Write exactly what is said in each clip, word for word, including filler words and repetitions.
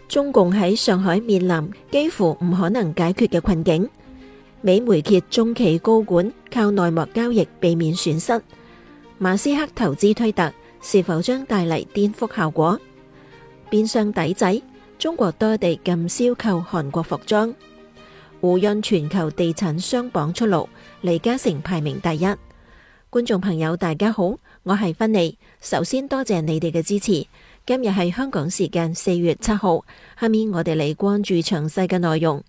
中共喺上海面臨幾乎唔可能解決嘅困境。美媒揭中企高管靠內幕交易避免損失。馬斯克投資推特是否將帶嚟顛覆效果？變相抵制，中國多地禁銷購韓國服裝。胡潤全球地產商榜出爐，李嘉誠排名第一。觀眾朋友大家好，我係芬妮，首先多謝你哋嘅支持。今日係香港時間四月七號，下面我哋嚟關注詳細嘅內容。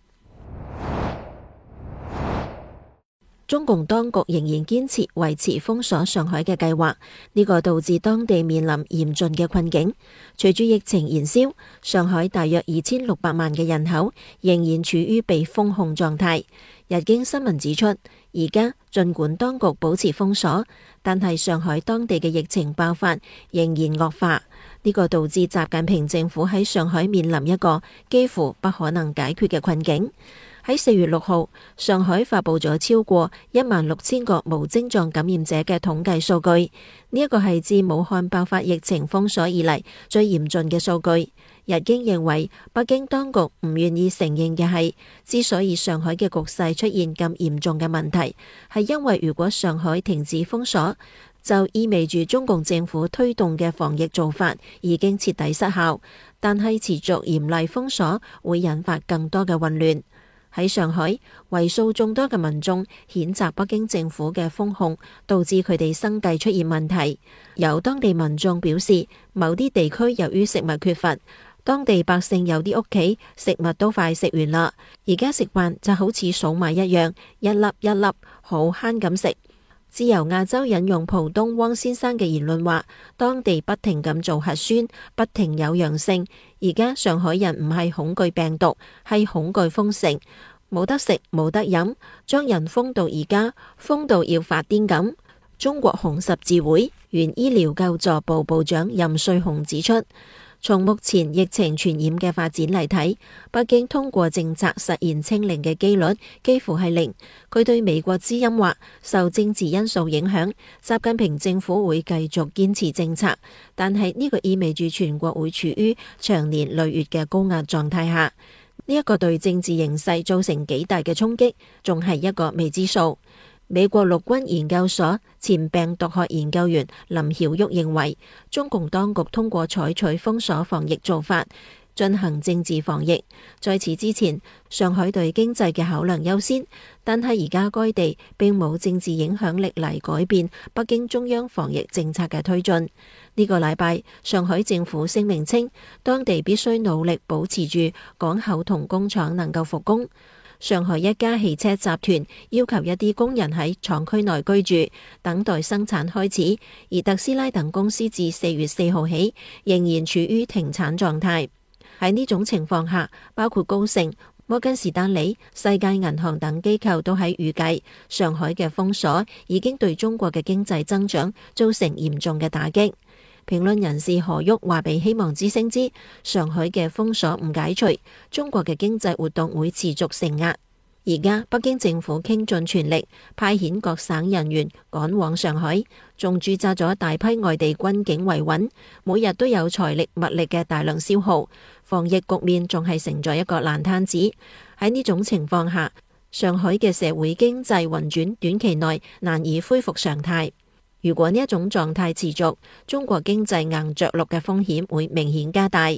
中共當局仍然堅持維持封鎖上海嘅計劃，呢個導致當地面臨嚴峻嘅困境。隨住疫情延燒，上海大約二千六百萬嘅人口仍然處於被封控狀態。日經新聞指出，而家儘管當局保持封鎖，但係上海當地嘅疫情爆發仍然惡化，呢個導致習近平政府喺上海面臨一個幾乎不可能解決嘅困境。喺四月六號，上海發佈咗超過一萬六千個無症狀感染者嘅統計數據，呢一個係自武漢爆發疫情封鎖以嚟最嚴峻嘅數據。日經認為，北京當局唔願意承認嘅係，之所以上海嘅局勢出現咁嚴重嘅問題，係因為如果上海停止封鎖，就意味住中共政府推動嘅防疫做法已經徹底失效，但係持續嚴厲封鎖會引發更多嘅混亂。喺上海，為數眾多嘅民眾譴責北京政府嘅封控，導致佢哋生計出現問題。有當地民眾表示，某啲地區由於食物缺乏，當地百姓有啲屋企食物都快食完啦，而家食飯就好似數米一樣，一粒一粒好慳咁食。自由亞洲引用浦東汪先生嘅言論話，當地不停咁做核酸，不停有陽性。而家上海人唔係恐懼病毒，係恐懼封城，冇得食冇得飲，將人封到而家，封到要發癲咁。中國紅十字會原醫療救助部部長任瑞紅指出，從目前疫情傳染嘅發展嚟睇，北京通過政策實現清零嘅機率幾乎係零。佢對美國之音話，受政治因素影響，習近平政府會繼續堅持政策，但係呢個意味住全國會處於長年累月嘅高壓狀態下。呢一個對政治形勢造成幾大嘅衝擊，仲係一個未知數。美國陸軍研究所前病毒學研究員林曉旭認為，中共當局通過採取封鎖防疫做法進行政治防疫。在此之前，上海對經濟嘅考量優先，但係而家該地並冇政治影響力嚟改變北京中央防疫政策嘅推進。呢個禮拜，上海政府聲明稱，當地必須努力保持住港口同工廠能夠復工。上海一家汽車集團要求一啲工人喺廠區內居住，等待生產開始，而特斯拉等公司自四月四號起仍然處於停產狀態。喺呢種情況下，包括高盛、摩根士丹利、世界銀行等機構都喺預計，上海嘅封鎖已經對中國嘅經濟增長造成嚴重嘅打擊。評論人士何旭話俾希望之聲知，上海嘅封鎖唔解除，中國嘅經濟活動會持續承壓。而家北京政府傾盡全力派遣各省人員趕往上海，仲駐紮咗大批外地軍警維穩，每日都有財力物力嘅大量消耗，防疫局面仲係成咗一個爛攤子。喺呢種情況下，上海嘅社會經濟運轉短期內難以恢復常態。如果呢一種狀態持續，中國經濟硬着陸嘅風險會明顯加大。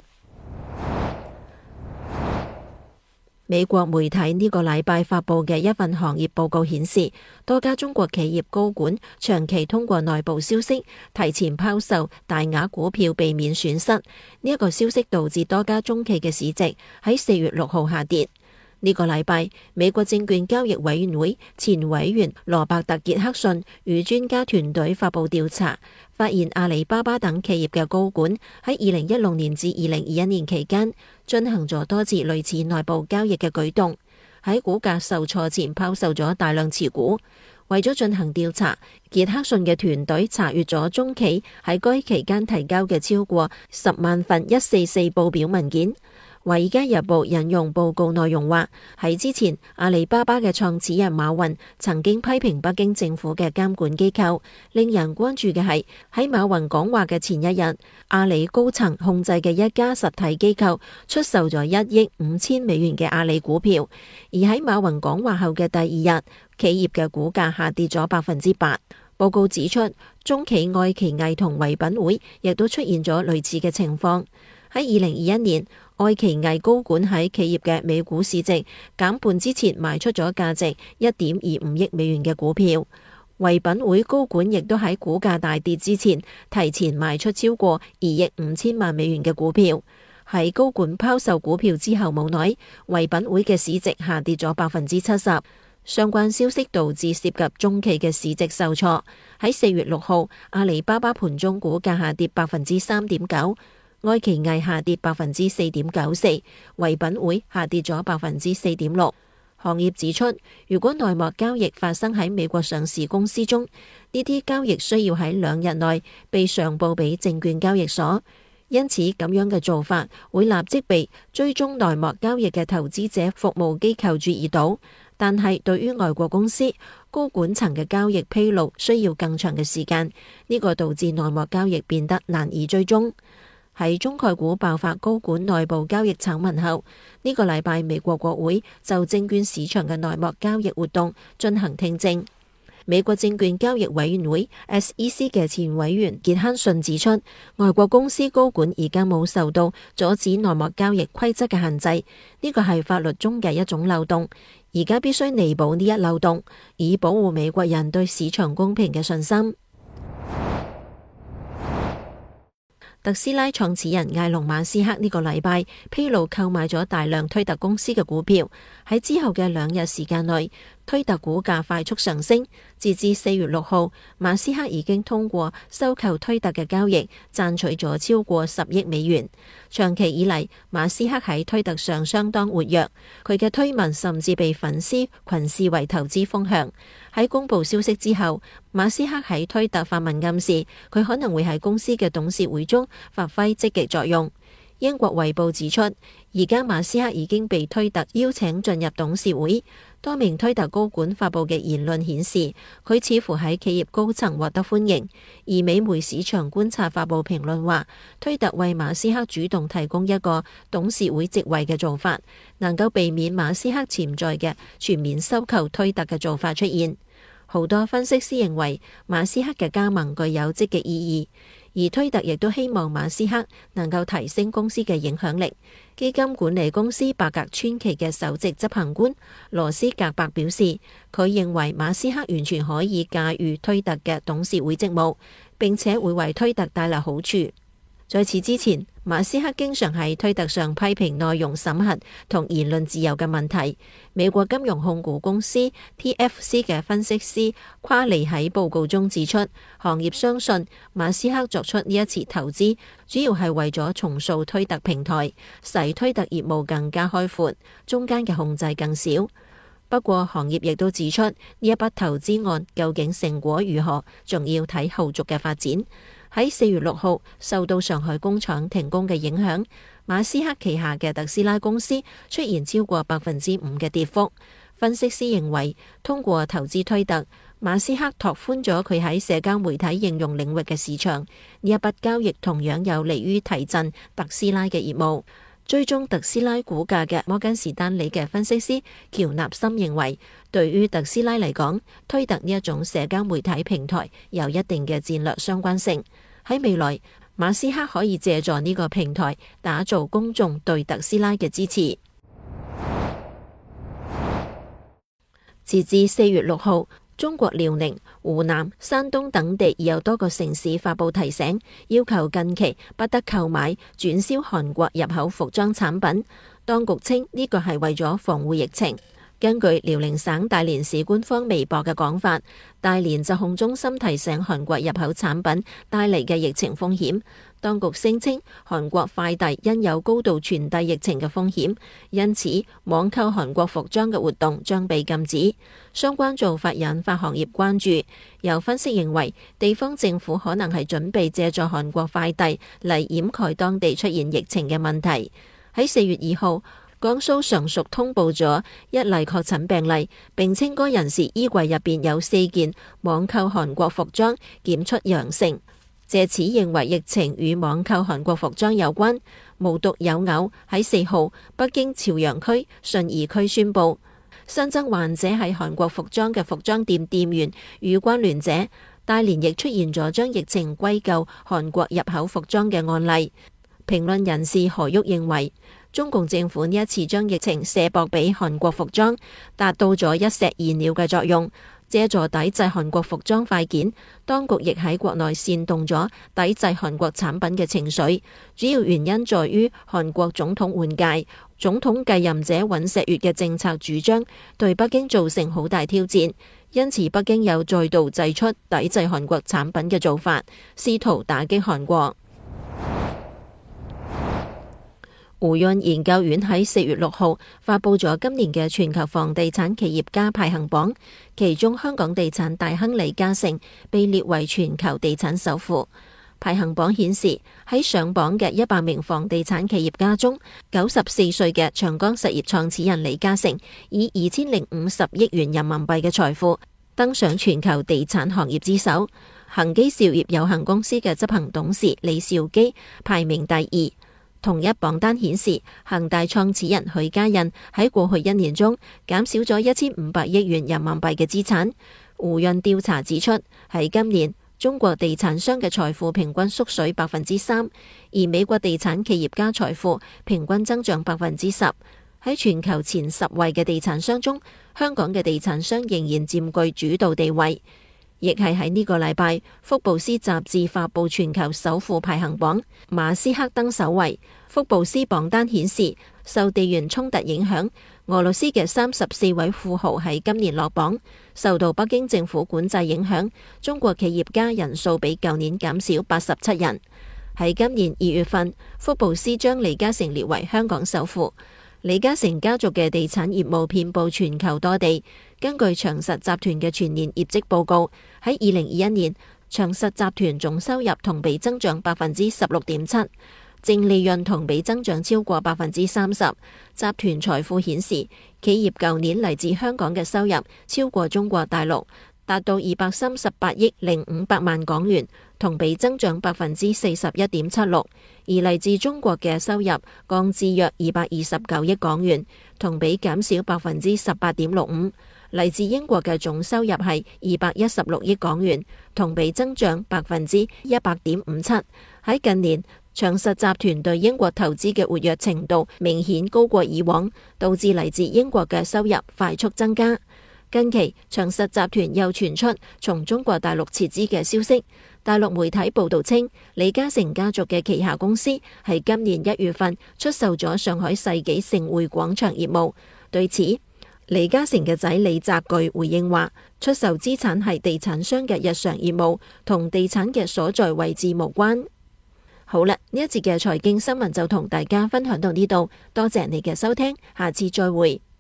美國媒體呢個禮拜發佈嘅一份行業報告顯示，多家中國企業高管長期通過內部消息提前拋售大額股票，避免損失。呢一個消息導致多家中企嘅市值喺四月六號下跌。呢個禮拜，美國證券交易委員會前委員羅伯特·傑克遜與專家團隊發佈調查，發現阿里巴巴等企業嘅高管喺二零一六年至二零二一年期間進行咗多次類似內部交易嘅舉動，喺股價受挫前拋售咗大量持股。為咗進行調查，傑克遜嘅團隊查閱咗中企喺該期間提交嘅超過十萬份一四四報表文件。 華爾街日報引用報告內容話，喺之前阿里巴巴嘅創始人馬雲曾經批評北京政府嘅監管機構。令人關注嘅係喺馬雲講話嘅前一日，阿里高層控制嘅一家實體機構出售咗一億五千美元嘅阿里股票，而喺馬雲講話後嘅第二日，企業嘅股價下跌咗百分之八。報告指出，中企愛奇藝同唯品會亦都出現咗類似嘅情況。喺二零二一年，愛奇藝高管喺企業嘅美股市值減半之前賣出咗價值一點二五億美元嘅股票。唯品會高管亦都喺股價大跌之前提前賣出超過二億五千萬美元嘅股票。喺高管拋售股票之後冇耐，唯品會嘅市值下跌咗百分之七十。相關消息導致涉及中企嘅市值受挫。喺四月六號，阿里巴巴盤中股價下跌百分之三點九。愛奇藝下跌百分之四點九四，唯品會下跌咗百分之四點六。行業指出，如果內幕交易發生喺美國上市公司中，呢啲交易需要喺兩日內被上報俾證券交易所，因此咁樣嘅做法會立即被追蹤內幕交易嘅投資者服務機構注意到。但係對於外國公司高管層嘅交易披露需要更長嘅時間，呢個導致內幕交易變得難以追蹤。喺中概股爆發高管內部交易醜聞後，呢個禮拜美國國會就證券市場嘅內幕交易活動進行聽證。美國證券交易委員會 S E C 嘅前委員傑克遜指出，外國公司高管而家冇受到阻止內幕交易規則嘅限制，呢個係法律中嘅一種漏洞，而家必須彌補呢一漏洞，以保護美國人對市場公平嘅信心。特斯拉創始人埃隆馬斯克呢個禮拜披露購買咗大量推特公司嘅股票，喺之後嘅兩日時間內，推特股價快速上升。截至四月六號，馬斯克已經通過收購推特嘅交易賺取咗超過十億美元。長期以嚟，馬斯克喺推特上相當活躍，佢嘅推文甚至被粉絲群視為投資風向。喺公布消息之後，馬斯克喺推特發文暗示佢可能會喺公司嘅董事會中發揮積極作用。英國衛報指出，而家馬斯克已經被推特邀請進入董事會。多名推特高管發佈嘅言論顯示，佢似乎喺企業高層獲得歡迎。而美媒市場觀察發佈評論話，推特為馬斯克主動提供一個董事會職位嘅做法，能夠避免馬斯克潛在嘅全面收購推特嘅做法出現。好多分析師認為，馬斯克嘅加盟具有積極意義，而推特亦都希望馬斯克能夠提升公司嘅影響力。基金管理公司伯格川崎嘅首席執行官羅斯格伯表示，佢認為馬斯克完全可以駕馭推特嘅董事會職務，並且會為推特帶來好處。在此之前，馬斯克經常喺推特上批評內容審核同言論自由嘅問題。美國金融控股公司 T F C 嘅分析師夸尼喺報告中指出，行業相信馬斯克作出呢一次投資，主要係為咗重塑推特平台，使推特業務更加開闊，中間嘅控制更少。不過，行業亦都指出，呢一筆投資案究竟成果如何，仲要睇後續嘅發展。喺四月六號，受到上海工廠停工嘅影響，馬斯克旗下嘅特斯拉公司出現超過百分之五嘅跌幅。分析師認為，通過投資推特，馬斯克拓寬咗佢喺社交媒體應用領域嘅市場。呢一筆交易同樣有利於提振特斯拉嘅業務。追蹤特斯拉股價嘅摩根士丹利嘅分析師喬納森認為，對於特斯拉嚟講，推特呢一種社交媒體平台有一定嘅戰略相關性。喺未來，馬斯克可以借助呢個平台打造公眾對特斯拉嘅支持。截至四月六號，中國遼寧、湖南、山東等地已有多個城市發佈提醒，要求近期不得購買、轉銷韓國入口服裝產品。當局稱呢個係為咗防護疫情。根據遼寧省大連市官方微博嘅講法，大連疾控中心提醒韓國入口產品帶嚟嘅疫情風險。當局聲稱韓國快遞因有高度傳遞疫情嘅風險，因此網購韓國服裝嘅活動將被禁止。相關做法引發行業關注。有分析認為，地方政府可能係準備借助韓國快遞嚟掩蓋當地出現疫情嘅問題。 喺四月二號，江蘇常熟通報咗一例確診病例，並稱該人士衣櫃入邊有四件網購韓國服裝檢出陽性，借此認為疫情與網購韓國服裝有關。無獨有偶，喺四號，北京朝陽區順義區宣布新增患者係韓國服裝嘅服裝店店員與關聯者，大連亦出現咗將疫情歸咎韓國入口服裝嘅案例。評論人士何旭認為，中共政府呢一次將疫情卸膊俾韓國服裝，達到咗一石二鳥嘅作用。借助抵制韓國服裝快件，當局亦喺國內煽動咗抵制韓國產品嘅情緒。主要原因在於韓國總統換屆，總統繼任者尹錫悅嘅政策主張對北京造成好大挑戰，因此北京又再度祭出抵制韓國產品嘅做法，試圖打擊韓國。胡潤研究院喺四月六號發佈咗今年嘅全球房地產企業家排行榜，其中香港地產大亨李嘉誠被列為全球地產首富。排行榜顯示，喺上榜嘅一百名房地產企業家中，九十四歲嘅長江實業創始人李嘉誠以二千零五十億元人民幣嘅財富登上全球地產行業之首。恒基兆業有限公司嘅執行董事李兆基排名第二。同一榜單顯示，恒大創始人許家印喺過去一年中減少咗一千五百億元人民幣嘅資產。胡潤調查指出，喺今年中國地產商嘅財富平均縮水百分之三，而美國地產企業家財富平均增長百分之十。喺全球前十位嘅地產商中，香港嘅地產商仍然佔據主導地位。亦係喺呢個禮拜，福布斯雜誌發佈全球首富排行榜，馬斯克登首位。福布斯榜單顯示，受地緣衝突影響，俄羅斯嘅三十四位富豪喺今年落榜。受到北京政府管制影響，中國企業家人數比舊年減少八十七人。喺今年二月份，福布斯將李嘉誠列為香港首富。李嘉誠家族嘅地產業務遍佈全球多地。根據長實集團嘅全年業績報告，喺二零二一年，長實集團總收入同比增長百分之十六點七，淨利潤同比增長超過百分之三十。集團財富顯示，企業舊年嚟自香港嘅收入超過中國大陸，達到二百三十八億零五百萬港元，同比增長百分之四十一點七六。而嚟自中國嘅收入降至約二百二十九億港元，同比減少百分之十八點六五。嚟自英國嘅總收入係二百一十六億港元，同比增長百分之一百點五七。喺近年，長實集團對英國投資嘅活躍程度明顯高過以往，導致嚟自英國嘅收入快速增加。近期，長實集團又傳出從中國大陸撤資嘅消息。大陸媒體報道稱，李嘉誠家族嘅旗下公司喺今年一月份出售咗上海世紀盛匯廣場業務。對此，李嘉誠嘅仔李澤鉅回應話，出售資產係地產商嘅日常業務，同地產嘅所在位置無關。好啦，呢一節嘅財經新聞就同大家分享到呢度，多謝你嘅收聽，下次再會。